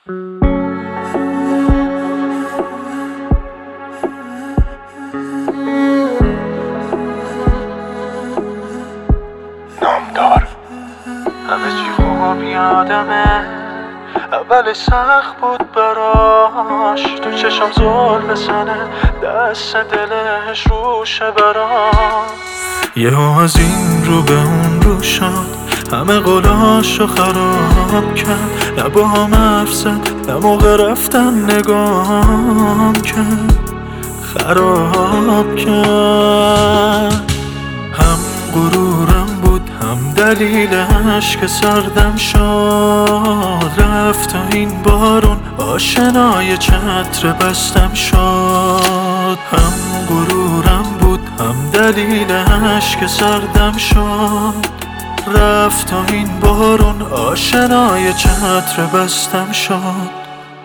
نامدار. همه چی خوب یادمه، اول سخت بود براش، تو چشم زل بزنه، دست دلش روشه برام. یهو از این رو به اون رو شد، همه قولاشو خراب کرد، نه با هم حرف زد، نه موقع رفتن نگام کرد، خراب کرد. هم غرورم بود، هم دلیلش که سردم شد، رفت و این بارون آشنای چتر بستم شد. هم غرورم بود، هم دلیلش که سردم شد، رفت و این بارون آشنای چتر بستم شد.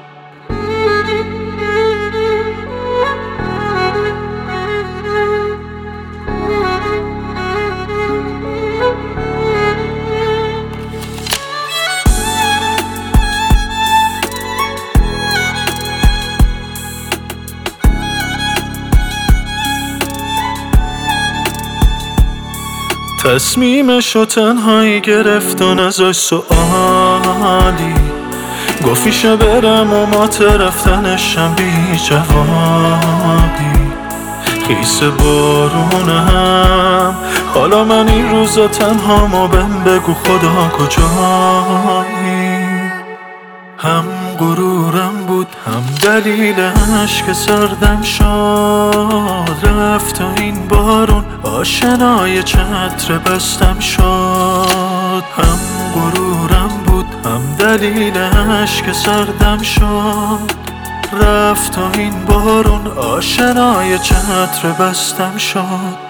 تصمیمشو تنهایی گرفت و نذاشت سؤالی، گفتیشو برم و ما رفتنشم بی جوابی. خیس بارونم، حالا من این روزا تنهامو بهم بگو خدا کجایی. هم غرورم بود، هم دلیلش که سردم شد، رفت و این بارون آشنای چتر بستم شد. هم غرورم بود، هم دلیلش که سردم شد، رفت و این بارون آشنای چتر بستم شد.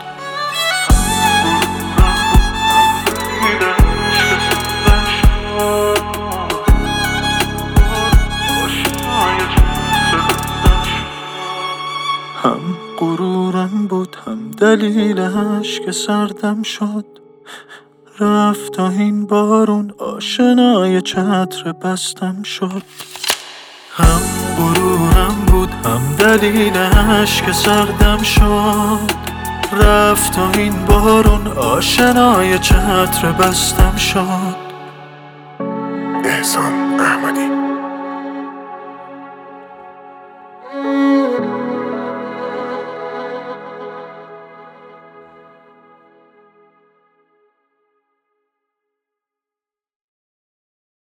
هم غرورم بود، هم دلیلش که سردم شد، رفت تا این بارون آشنای چتر بستم شد. هم غرورم بود، هم دلیلش که سردم شد، رفت تا این بارون آشنای چتر بستم شد. احسان احمدی.